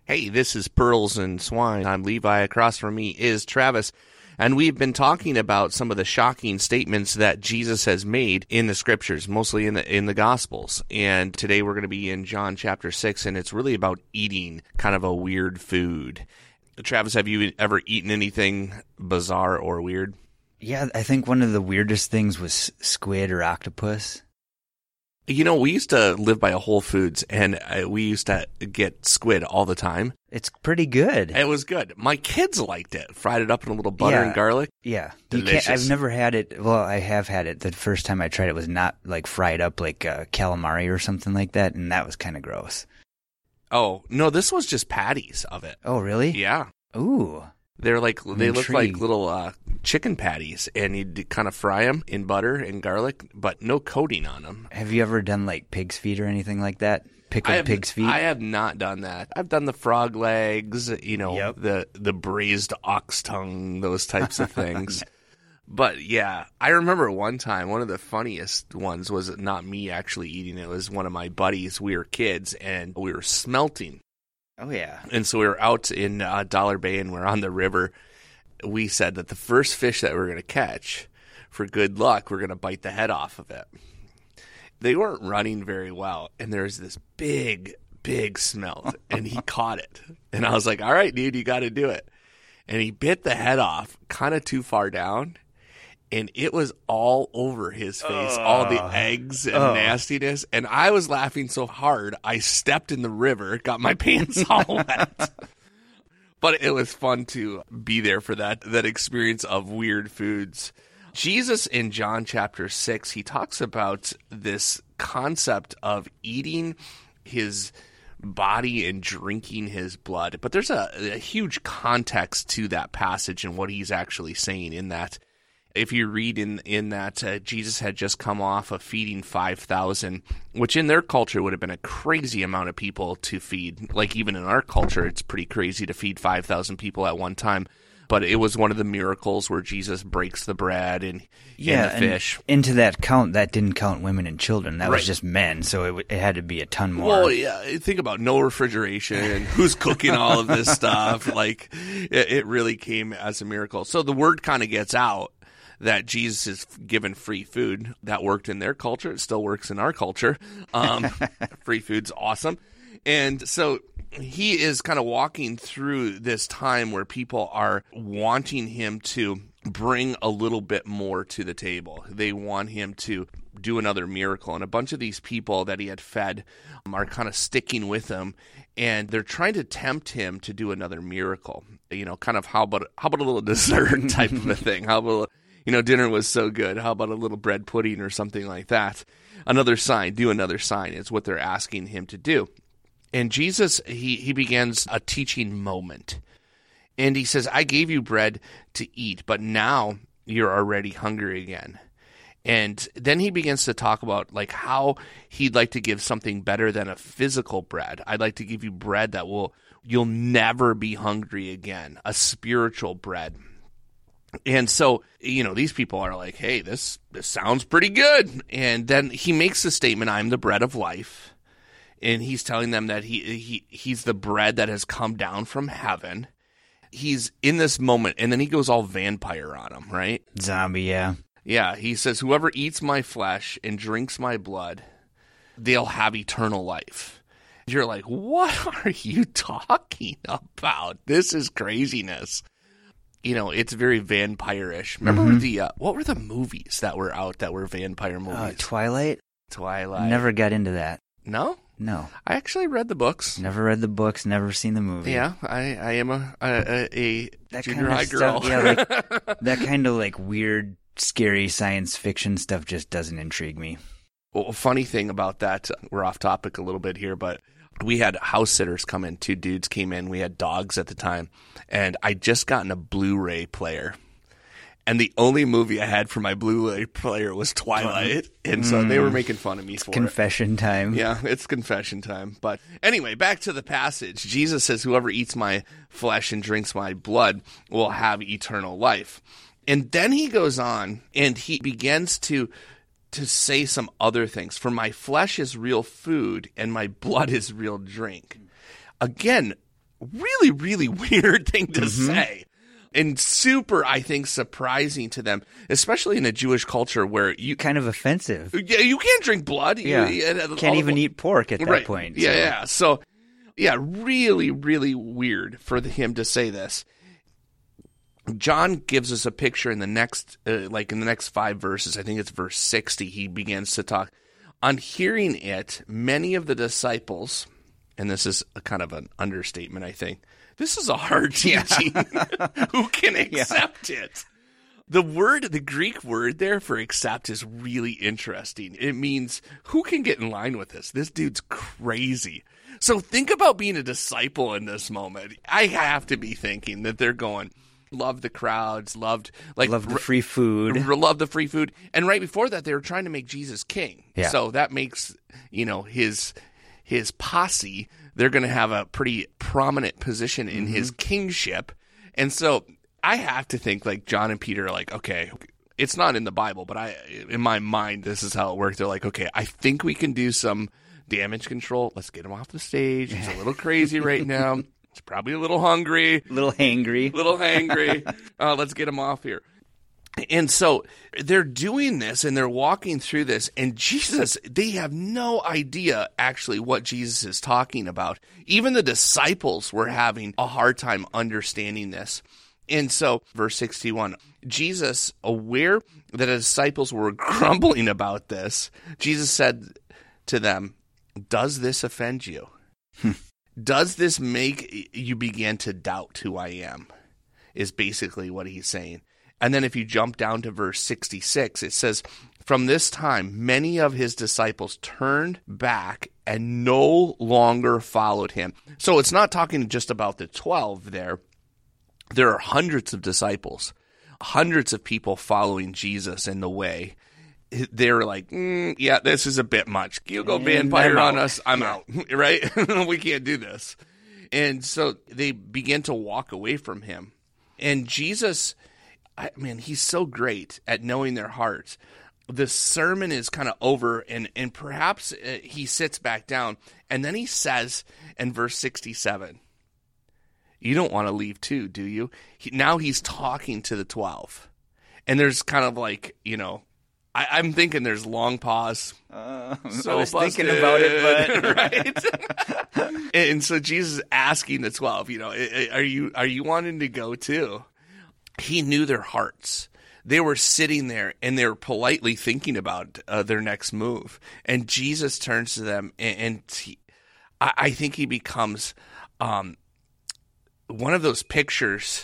Hey, this is Pearls and Swine. I'm Levi. Across from me is Travis. And we've been talking about some of the shocking statements that Jesus has made in the scriptures, mostly in the Gospels. And today we're going to be in John chapter 6, and it's really about eating kind of a weird food. Travis, have you ever eaten anything bizarre or weird? Yeah, I think one of the weirdest things was squid or octopus. You know, we used to live by a Whole Foods, and we used to get squid all the time. It's pretty good. It was good. My kids liked it. Fried it up in a little butter and garlic. Yeah. Delicious. I've never had it. Well, I have had it. The first time I tried it was not like fried up like calamari or something like that, and that was kind of gross. Oh, no, this was just patties of it. Oh, really? Yeah. Ooh. They look intrigued. like little chicken patties, and you kind of fry them in butter and garlic, but no coating on them. Have you ever done like pig's feet or anything like that? Pickled pig's feet? I have not done that. I've done the frog legs, Yep. the braised ox tongue, those types of things. But yeah, I remember one time, one of the funniest ones was not me actually eating it. It was one of my buddies. We were kids, and we were smelting. Oh, yeah. And so we were out in Dollar Bay, and we're on the river. We said that the first fish that we're going to catch, for good luck, we're going to bite the head off of it. They weren't running very well, and there's this big smelt, and he caught it. And I was like, all right, dude, you got to do it. And he bit the head off kind of too far down, and it was all over his face, all the eggs and nastiness. And I was laughing so hard, I stepped in the river, got my pants all wet. But it was fun to be there for that experience of weird foods. Jesus in John chapter 6, he talks about this concept of eating his body and drinking his blood. But there's a huge context to that passage and what he's actually saying in that. If you read in that, Jesus had just come off of feeding 5,000, which in their culture would have been a crazy amount of people to feed. Like even in our culture, it's pretty crazy to feed 5,000 people at one time. But it was one of the miracles where Jesus breaks the bread and the fish. And into that count, that didn't count women and children. That was just men, so it had to be a ton more. Well, yeah, think about no refrigeration and who's cooking all of this stuff. Like, it really came as a miracle. So the word kind of gets out that Jesus is given free food. That worked in their culture. It still works in our culture. Free food's awesome. And so he is kind of walking through this time where people are wanting him to bring a little bit more to the table. They want him to do another miracle. And a bunch of these people that he had fed are kind of sticking with him, and they're trying to tempt him to do another miracle. Kind of how about a little dessert type of a thing? How about dinner was so good. How about a little bread pudding or something like that? Another sign, do another sign is what they're asking him to do. And Jesus, he begins a teaching moment. And he says, I gave you bread to eat, but now you're already hungry again. And then he begins to talk about like how he'd like to give something better than a physical bread. I'd like to give you bread that you'll never be hungry again, a spiritual bread. And so, these people are like, hey, this sounds pretty good. And then he makes the statement, I'm the bread of life. And he's telling them that he's the bread that has come down from heaven. He's in this moment, and then he goes all vampire on them, right? Zombie, yeah. Yeah, he says, whoever eats my flesh and drinks my blood, they'll have eternal life. You're like, what are you talking about? This is craziness. It's very vampire-ish. Remember what were the movies that were out that were vampire movies? Twilight? Never got into that. No? No. I actually read the books. Never read the books, never seen the movie. Yeah, I am a junior high girl. Stuff, yeah, that kind of like weird, scary science fiction stuff just doesn't intrigue me. Well, funny thing about that, we're off topic a little bit here, but we had house sitters come in. 2 dudes came in. We had dogs at the time. And I'd just gotten a Blu-ray player. And the only movie I had for my Blu-ray player was Twilight. And so they were making fun of me for confession time. Yeah, it's confession time. But anyway, back to the passage. Jesus says, whoever eats my flesh and drinks my blood will have eternal life. And then he goes on and he begins to say some other things. For my flesh is real food and my blood is real drink. Again, really, really weird thing to say. And super, I think, surprising to them, especially in a Jewish culture where you Kind of offensive. you can't drink blood. Yeah. Can't even eat pork at that point. Yeah, yeah. So, yeah, really, really weird for him to say this. John gives us a picture in the next, in the next 5 verses. I think it's verse 60. He begins to talk. On hearing it, many of the disciples, and this is a kind of an understatement, I think. This is a hard teaching. Who can accept it? The Greek word there for accept is really interesting. It means, who can get in line with this? This dude's crazy. So think about being a disciple in this moment. I have to be thinking that they're going, love the crowds, love the free food. Love the free food. And right before that, they were trying to make Jesus king. Yeah. So that makes, his posse, they're going to have a pretty prominent position in his kingship. And so I have to think like John and Peter are like, okay, it's not in the Bible, but in my mind, this is how it worked. They're like, okay, I think we can do some damage control. Let's get him off the stage. He's a little crazy right now. He's probably a little hungry. A little hangry. Let's get him off here. And so they're doing this and they're walking through this, and Jesus, they have no idea actually what Jesus is talking about. Even the disciples were having a hard time understanding this. And so, verse 61, Jesus, aware that the disciples were grumbling about this, Jesus said to them, "Does this offend you? Does this make you begin to doubt who I am?" Is basically what he's saying. And then if you jump down to verse 66, it says, "From this time, many of his disciples turned back and no longer followed him." So it's not talking just about the 12 there. There are hundreds of disciples, hundreds of people following Jesus in the way. They're like, yeah, this is a bit much. You go vampire on us, I'm out, right? We can't do this. And so they begin to walk away from him. And Jesus, he's so great at knowing their hearts. The sermon is kind of over, and perhaps he sits back down, and then he says in verse 67, "You don't want to leave too, do you?" Now he's talking to the 12. And there's kind of like, I'm thinking there's long pause. I was thinking about it, but right. And so Jesus is asking the 12, are you wanting to go too? He knew their hearts. They were sitting there and they were politely thinking about their next move. And Jesus turns to them, and I think he becomes one of those pictures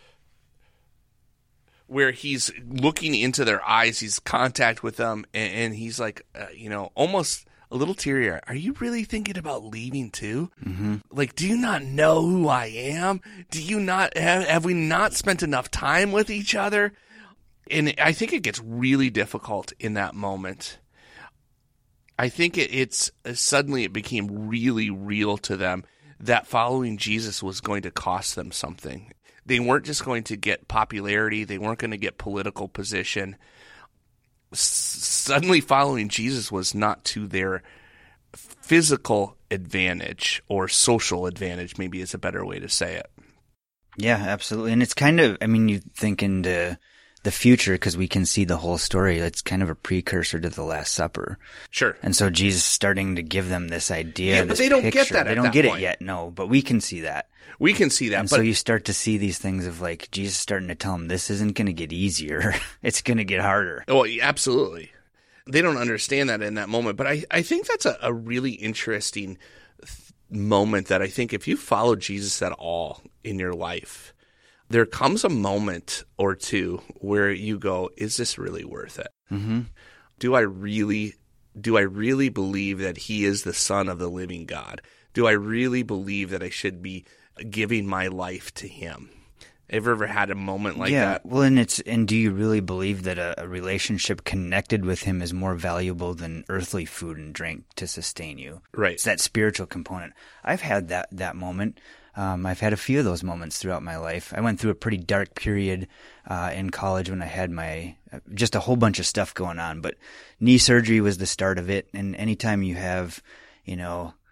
where he's looking into their eyes, he's contact with them, and he's like, almost a little teary-eyed. "Are you really thinking about leaving too? Mm-hmm. Like, do you not know who I am? Do you not have we not spent enough time with each other?" And I think it gets really difficult in that moment. I think it's suddenly it became really real to them that following Jesus was going to cost them something. They weren't just going to get popularity. They weren't going to get political position. Suddenly following Jesus was not to their physical advantage or social advantage, maybe is a better way to say it. Yeah, absolutely. And it's kind of, you think into the future because we can see the whole story. It's kind of a precursor to the Last Supper. Sure. And so Jesus starting to give them this idea, yeah, but they don't get that. They don't get it yet, no, but we can see that. We can see that. And so you start to see these things of like Jesus starting to tell them this isn't going to get easier. It's going to get harder. Oh, absolutely. They don't understand that in that moment. But I think that's a really interesting moment that I think if you follow Jesus at all in your life, there comes a moment or two where you go, is this really worth it? Mm-hmm. Do I really believe that he is the Son of the living God? Do I really believe that I should be giving my life to him? Ever had a moment like that? Well, and do you really believe that a relationship connected with him is more valuable than earthly food and drink to sustain you? Right. It's that spiritual component. I've had that moment. I've had a few of those moments throughout my life. I went through a pretty dark period in college when I had my just a whole bunch of stuff going on. But knee surgery was the start of it. And anytime you have,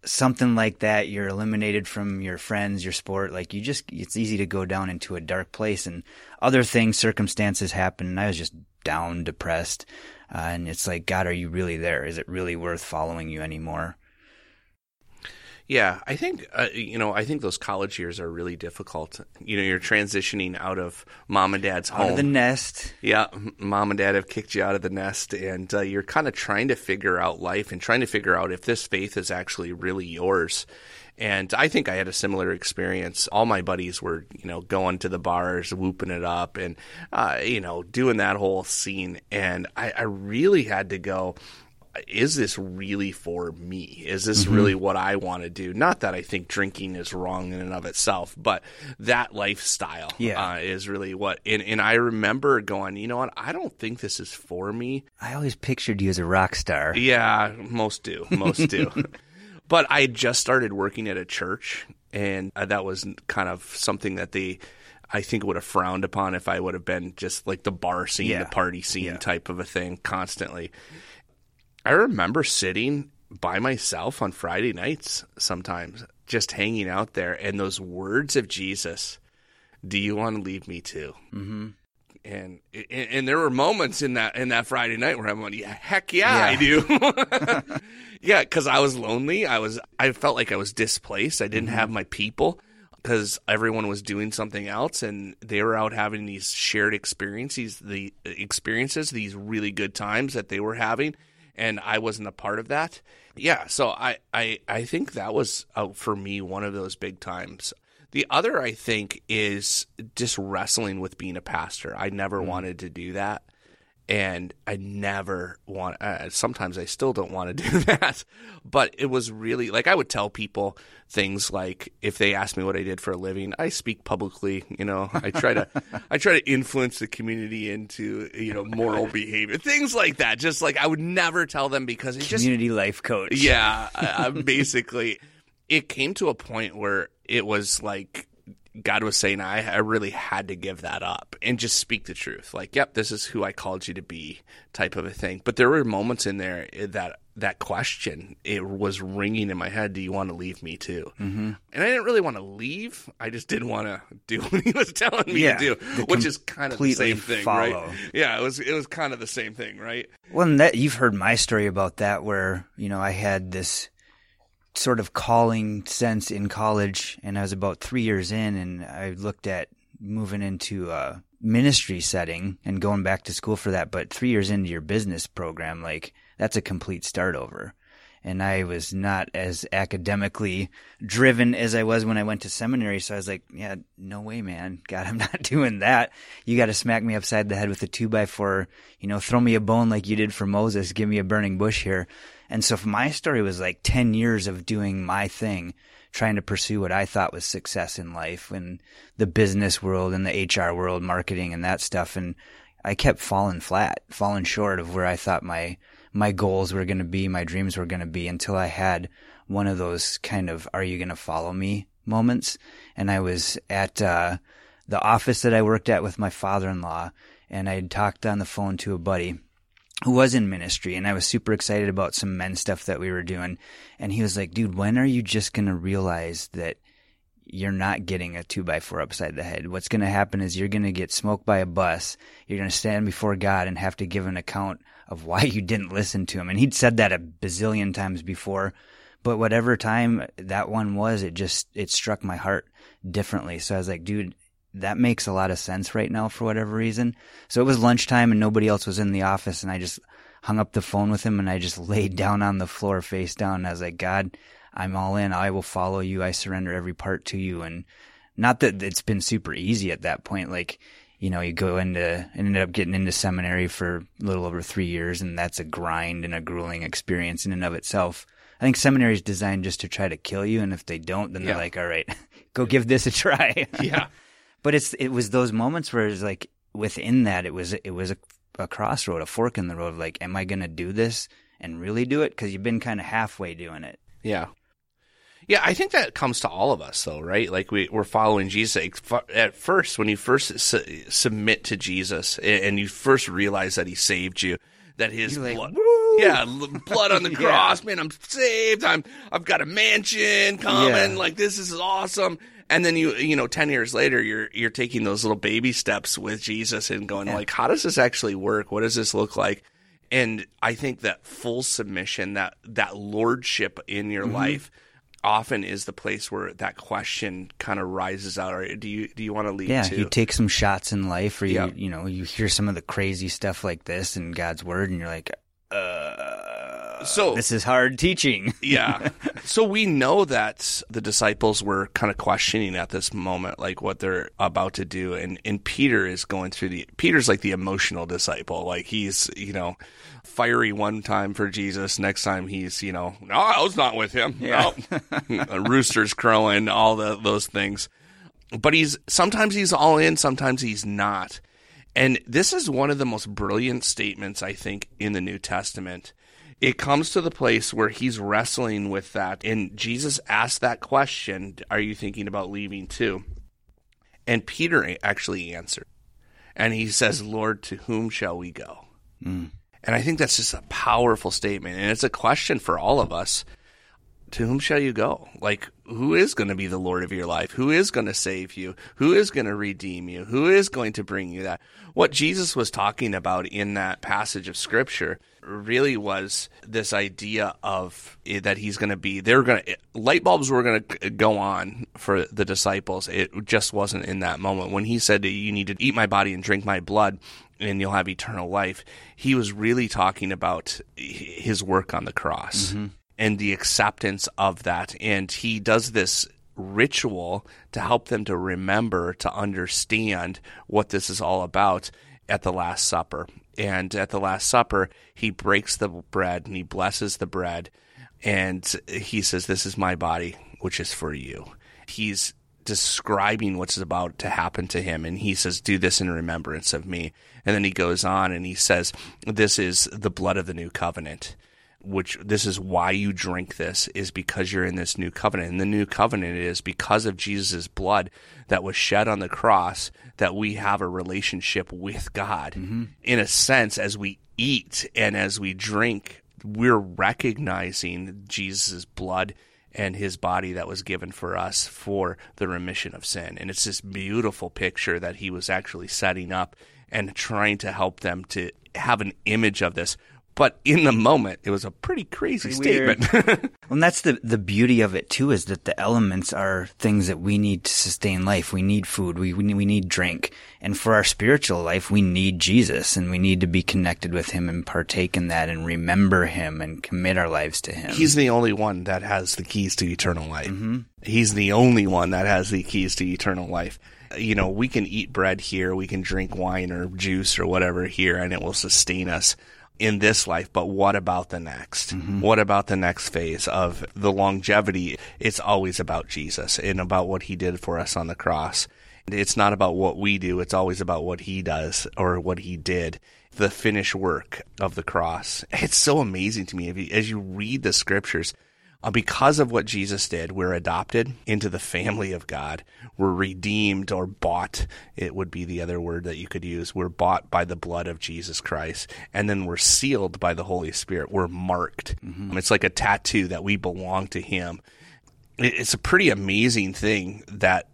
something like that, you're eliminated from your friends, your sport. Like it's easy to go down into a dark place, and other things, circumstances happen. And I was just down, depressed. And it's like, God, are you really there? Is it really worth following you anymore? Yeah, I think, I think those college years are really difficult. You're transitioning out of mom and dad's home. Out of the nest. Yeah, mom and dad have kicked you out of the nest, and you're kind of trying to figure out life and trying to figure out if this faith is actually really yours. And I think I had a similar experience. All my buddies were, going to the bars, whooping it up, and, doing that whole scene. And I really had to go, is this really for me? Is this really what I want to do? Not that I think drinking is wrong in and of itself, but that lifestyle is really what. And I remember going, you know what? I don't think this is for me. I always pictured you as a rock star. Yeah, most do. But I had just started working at a church, and that was kind of something that I think would have frowned upon if I would have been just like the bar scene, the party scene type of a thing constantly. I remember sitting by myself on Friday nights sometimes, just hanging out there, and those words of Jesus, do you want to leave me too? Mm-hmm. And there were moments in that Friday night where I'm like, heck yeah, I do. Yeah, because I was lonely. I felt like I was displaced. I didn't have my people because everyone was doing something else, and they were out having these shared experiences, these really good times that they were having. And I wasn't a part of that. Yeah, so I think that was, for me, one of those big times. The other, I think, is just wrestling with being a pastor. I never wanted to do that. And I never want sometimes I still don't want to do that. But it was really, like, I would tell people things like, if they ask me what I did for a living, I speak publicly, I try to influence the community into, moral behavior, things like that. Just like, I would never tell them because it community life coach. Yeah, basically it came to a point where it was like, God was saying I really had to give that up and just speak the truth. Like, yep, this is who I called you to be, type of a thing. But there were moments in there that question, it was ringing in my head, do you want to leave me too? Mm-hmm. And I didn't really want to leave. I just didn't want to do what he was telling me to do, which is kind of the same thing, right? Yeah, it was kind of the same thing, right? Well, and you've heard my story about that where, I had this sort of calling sense in college, and I was about 3 years in, and I looked at moving into a ministry setting and going back to school for that. But 3 years into your business program, like, that's a complete start over. And I was not as academically driven as I was when I went to seminary. So I was like, yeah, no way, man. God, I'm not doing that. You got to smack me upside the head with a 2x4, throw me a bone like you did for Moses. Give me a burning bush here. And so my story was like 10 years of doing my thing, trying to pursue what I thought was success in life in the business world and the HR world, marketing and that stuff. And I kept falling short of where I thought my goals were going to be, my dreams were going to be, until I had one of those kind of, are you going to follow me moments? And I was at the office that I worked at with my father-in-law, and I had talked on the phone to a buddy who was in ministry, and I was super excited about some men's stuff that we were doing. And he was like, dude, when are you just going to realize that you're not getting a 2x4 upside the head? What's going to happen is you're going to get smoked by a bus. You're going to stand before God and have to give an account of why you didn't listen to him. And he'd said that a bazillion times before, but whatever time that one was, it struck my heart differently. So I was like, dude, that makes a lot of sense right now for whatever reason. So it was lunchtime and nobody else was in the office, and I just hung up the phone with him and I just laid down on the floor face down. And I was like, God, I'm all in. I will follow you. I surrender every part to you. And not that it's been super easy at that point. Like, you ended up getting into seminary for a little over 3 years, and that's a grind and a grueling experience in and of itself. I think seminary is designed just to try to kill you. And if they don't, then they're like, all right, go give this a try. Yeah. But it was those moments where it was like, within that, it was a crossroad, a fork in the road of like, am I going to do this and really do it? Because you've been kind of halfway doing it. Yeah. Yeah, I think that comes to all of us, though, right? Like, we're following Jesus. At first, when you first submit to Jesus and you first realize that he saved you, that his blood... Yeah, blood on the cross, man, I'm saved. I've got a mansion coming. Like, this is awesome. And then you know, 10 years later, you're taking those little baby steps with Jesus and going like, how does this actually work? What does this look like? And I think that full submission, that lordship in your life, often is the place where that question kind of rises out. Or do you want to lead to? You take some shots in life, or you know, you hear some of the crazy stuff like this in God's word, and you're like, so this is hard teaching. Yeah. So we know that the disciples were kind of questioning at this moment, like what they're about to do. And Peter is going through Peter's like the emotional disciple. Like he's, you know, fiery one time for Jesus. Next time he's, you know, no, I was not with him. Yeah. No. Roosters crowing, all those things. But sometimes he's all in, sometimes he's not. And this is one of the most brilliant statements, I think, in the New Testament. It comes to the place where he's wrestling with that. And Jesus asked that question, are you thinking about leaving too? And Peter actually answered. And he says, Lord, to whom shall we go? And I think that's just a powerful statement. And it's a question for all of us. To whom shall you go? Like, who is going to be the Lord of your life? Who is going to save you? Who is going to redeem you? Who is going to bring you that? What Jesus was talking about in that passage of Scripture really was this idea of that he's going to be, light bulbs were going to go on for the disciples. It just wasn't in that moment. When he said that you need to eat my body and drink my blood and you'll have eternal life, he was really talking about his work on the cross. And the acceptance of that. And he does this ritual to help them to remember, to understand what this is all about at the Last Supper. And at the Last Supper, he breaks the bread and he blesses the bread. And he says, this is my body, which is for you. He's describing what's about to happen to him. And he says, do this in remembrance of me. And then he goes on and he says, this is the blood of the new covenant. Which this is why you drink this, is because you're in this new covenant. And the new covenant is because of Jesus' blood that was shed on the cross that we have a relationship with God. In a sense, as we eat and as we drink, we're recognizing Jesus' blood and his body that was given for us for the remission of sin. And it's this beautiful picture that he was actually setting up and trying to help them to have an image of this. But in the moment, it was a pretty crazy statement. Well, and that's the beauty of it, too, is that the elements are things that we need to sustain life. We need food. We need drink. And for our spiritual life, we need Jesus, and we need to be connected with him and partake in that and remember him and commit our lives to him. He's the only one that has the keys to eternal life. He's the only one that has the keys to eternal life. You know, we can eat bread here, we can drink wine or juice or whatever here, and it will sustain us in this life, but what about the next? What about the next phase of the longevity? It's always about Jesus and about what he did for us on the cross. It's not about what we do. It's always about what he does or what he did, the finished work of the cross. It's so amazing to me as you read the scriptures. Because of what Jesus did, we're adopted into the family of God. We're redeemed or bought. It would be the other word that you could use. We're bought by the blood of Jesus Christ. And then we're sealed by the Holy Spirit. We're marked. It's like a tattoo that we belong to him. It's a pretty amazing thing that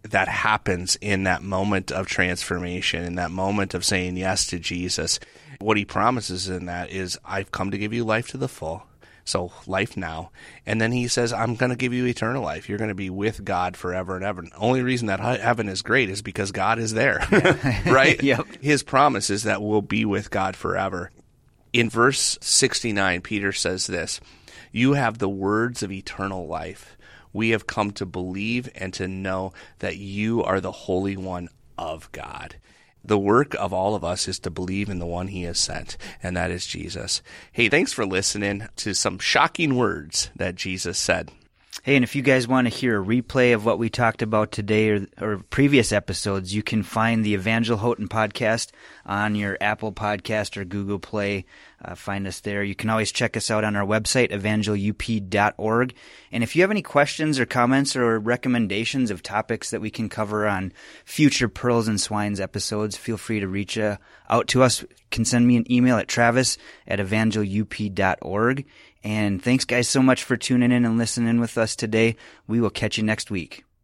happens in that moment of transformation, in that moment of saying yes to Jesus. What he promises in that is, I've come to give you life to the full. So life now. And then he says, I'm going to give you eternal life. You're going to be with God forever and ever. And the only reason that heaven is great is because God is there, right? Yep. His promise is that we'll be with God forever. In verse 69, Peter says this, you have the words of eternal life. We have come to believe and to know that you are the Holy One of God. The work of all of us is to believe in the one he has sent, and that is Jesus. Hey, thanks for listening to some shocking words that Jesus said. Hey, and if you guys want to hear a replay of what we talked about today or previous episodes, you can find the Evangel Houghton podcast on your Apple Podcast or Google Play. Find us there. You can always check us out on our website, evangelup.org. And if you have any questions or comments or recommendations of topics that we can cover on future Pearls and Swines episodes, feel free to reach out to us. You can send me an email at travis@evangelup.org. And thanks, guys, so much for tuning in and listening with us today. We will catch you next week.